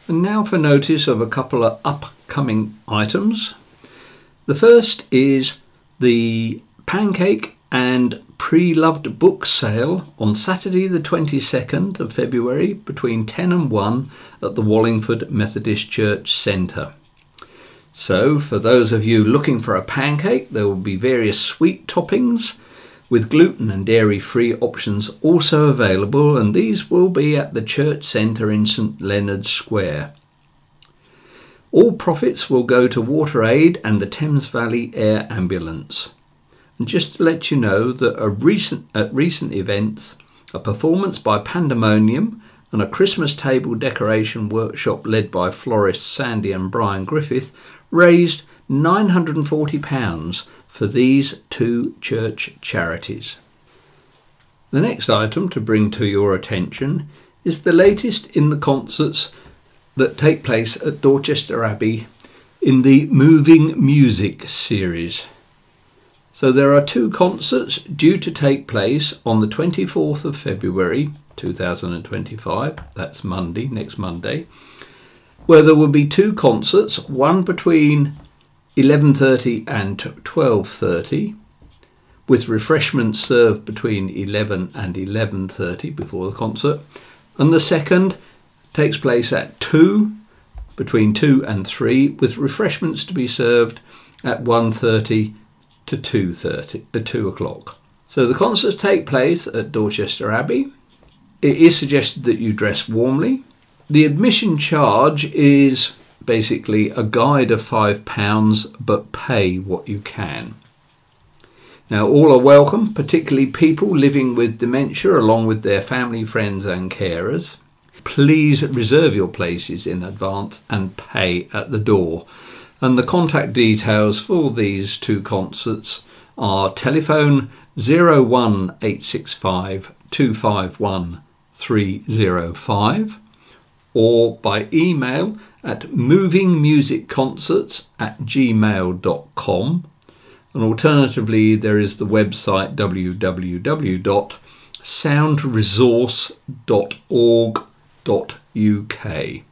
And now for notice of a couple of upcoming items. The first is the Pancake and Pre-Loved book sale on Saturday the 22nd of February between 10 and 1 at the Wallingford Methodist Church Centre. So for those of you looking for a pancake, there will be various sweet toppings with gluten and dairy-free options also available, and these will be at the Church Centre in St Leonard's Square. All profits will go to WaterAid and the Thames Valley Air Ambulance. And just to let you know that at recent events, a performance by Pandemonium and a Christmas table decoration workshop led by florists Sandy and Brian Griffith raised £940 for these two church charities. The next item to bring to your attention is the latest in the concerts that take place at Dorchester Abbey in the Moving Music series. So there are two concerts due to take place on the 24th of February 2025, that's Monday, next Monday, where there will be two concerts, one between 11:30 and 12:30, with refreshments served between 11 and 11:30 before the concert, and the second takes place at 2, between 2 and 3, with refreshments to be served at 1:30 to 2:30 at 2 o'clock. So the concerts take place at Dorchester Abbey. It is suggested that you dress warmly. The admission charge is basically a guide of £5, but pay what you can. Now all are welcome, particularly people living with dementia along with their family, friends and carers. Please reserve your places in advance and pay at the door. And the contact details for these two concerts are telephone 01865 251 305 or by email at movingmusicconcerts@gmail.com, and alternatively there is the website www.soundresource.org.uk.